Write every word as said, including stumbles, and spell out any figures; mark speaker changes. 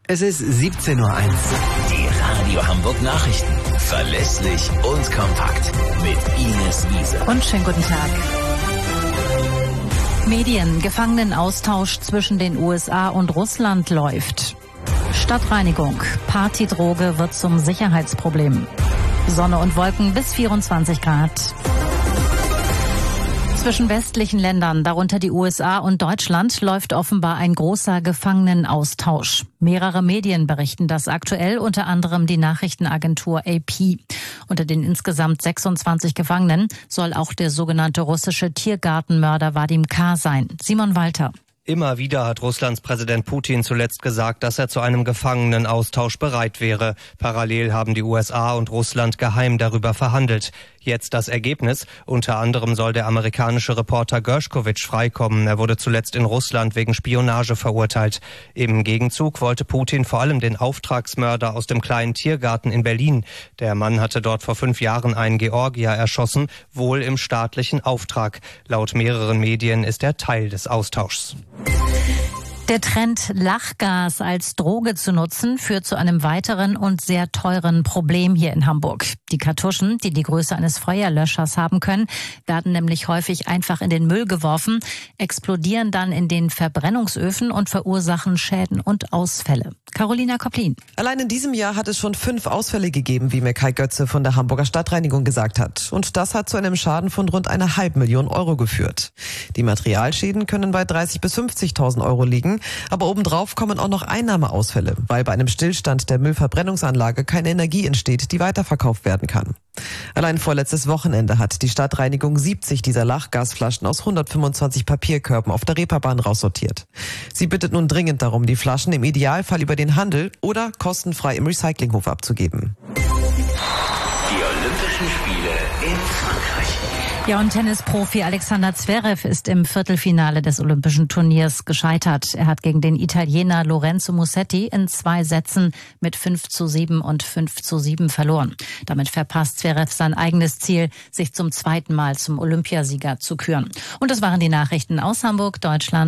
Speaker 1: Es ist siebzehn Uhr eins.
Speaker 2: Die Radio Hamburg Nachrichten. Verlässlich und kompakt. Mit Ines Wiese.
Speaker 3: Und schönen guten Tag. Medien. Gefangenenaustausch zwischen den U S A und Russland läuft. Stadtreinigung. Partydroge wird zum Sicherheitsproblem. Sonne und Wolken bis vierundzwanzig Grad. Zwischen westlichen Ländern, darunter die U S A und Deutschland, läuft offenbar ein großer Gefangenenaustausch. Mehrere Medien berichten das aktuell, unter anderem die Nachrichtenagentur A P. Unter den insgesamt sechsundzwanzig Gefangenen soll auch der sogenannte russische Tiergartenmörder Vadim K. sein. Simon Walter.
Speaker 4: Immer wieder hat Russlands Präsident Putin zuletzt gesagt, dass er zu einem Gefangenenaustausch bereit wäre. Parallel haben die U S A und Russland geheim darüber verhandelt. Jetzt das Ergebnis. Unter anderem soll der amerikanische Reporter Gershkovich freikommen. Er wurde zuletzt in Russland wegen Spionage verurteilt. Im Gegenzug wollte Putin vor allem den Auftragsmörder aus dem kleinen Tiergarten in Berlin. Der Mann hatte dort vor fünf Jahren einen Georgier erschossen, wohl im staatlichen Auftrag. Laut mehreren Medien ist er Teil des Austauschs.
Speaker 3: Der Trend, Lachgas als Droge zu nutzen, führt zu einem weiteren und sehr teuren Problem hier in Hamburg. Die Kartuschen, die die Größe eines Feuerlöschers haben können, werden nämlich häufig einfach in den Müll geworfen, explodieren dann in den Verbrennungsöfen und verursachen Schäden und Ausfälle. Carolina Koplin.
Speaker 5: Allein in diesem Jahr hat es schon fünf Ausfälle gegeben, wie mir Kai Götze von der Hamburger Stadtreinigung gesagt hat. Und das hat zu einem Schaden von rund einer halben Million Euro geführt. Die Materialschäden können bei dreißigtausend bis fünfzigtausend Euro liegen. Aber obendrauf kommen auch noch Einnahmeausfälle, weil bei einem Stillstand der Müllverbrennungsanlage keine Energie entsteht, die weiterverkauft werden kann. Allein vorletztes Wochenende hat die Stadtreinigung siebzig dieser Lachgasflaschen aus hundertfünfundzwanzig Papierkörben auf der Reeperbahn raussortiert. Sie bittet nun dringend darum, die Flaschen im Idealfall über den Handel oder kostenfrei im Recyclinghof abzugeben.
Speaker 2: Die Olympischen Spiele in Frankreich.
Speaker 3: Ja, und Tennisprofi Alexander Zverev ist im Viertelfinale des Olympischen Turniers gescheitert. Er hat gegen den Italiener Lorenzo Musetti in zwei Sätzen mit fünf zu sieben und fünf zu sieben verloren. Damit verpasst Zverev sein eigenes Ziel, sich zum zweiten Mal zum Olympiasieger zu küren. Und das waren die Nachrichten aus Hamburg, Deutschland.